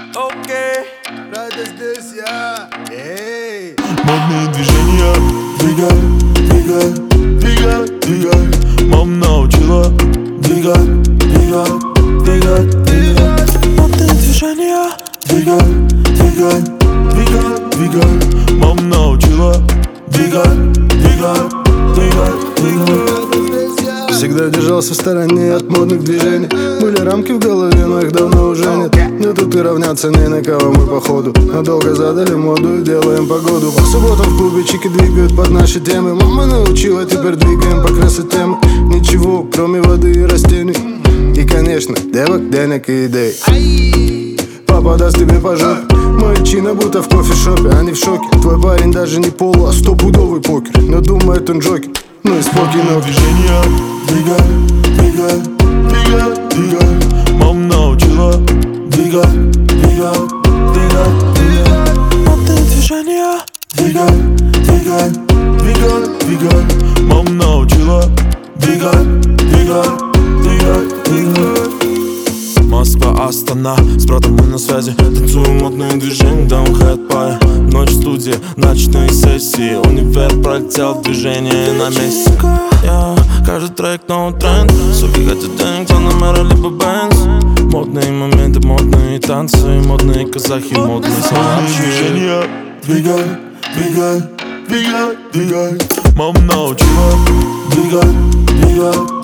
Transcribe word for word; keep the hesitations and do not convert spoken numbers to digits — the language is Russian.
Окей, это здесь я. Эй. Модные движения. Двигай, двигай, двигай, двигай. Мама научила. Двигай, двигай, двигай, двигай. Модные движения. Двигай, двигай, двигай, двигай. Мама научила. Двигай, двигай, двигай, двигай. Всегда держался в стороне от модных движений. Были рамки в голове, но их давно уже нет. Но тут и равняться не на кого мы походу. Надолго задали моду и делаем погоду. По субботам в клубе чики двигают под наши темы. Мама научила, теперь двигаем по красоте. Ничего, кроме воды и растений. И, конечно, девок, денег и идей. Папа даст тебе по жопе. Мои чины будто в кофешопе, они в шоке. Твой парень даже не поло, а стопудовый покер. Но думает он джокер, ну и спокойно. Модные движения. Двигай, двигай, двигай, двигай. Мама научила. Двигай, двигай, двигай, двигай. Модные движения. Двигай, двигай, двигай, двигай. Мама научила. Двигай, двигай, двигай, двигай. Москва, Астана, с братом мы на связи. Танцуем модные движения, даун хэт пай. Ночь в студии, ночные сессии. Универ пролетел, движение на месте. Yeah, каждый трек новый тренд. Суки хотят денег, Панамера либо Бенз. Модные моменты, модные танцы. Модные казахи, модные движения. Двигай, двигай, двигай, двигай. Мама научила. Двигай, двигай.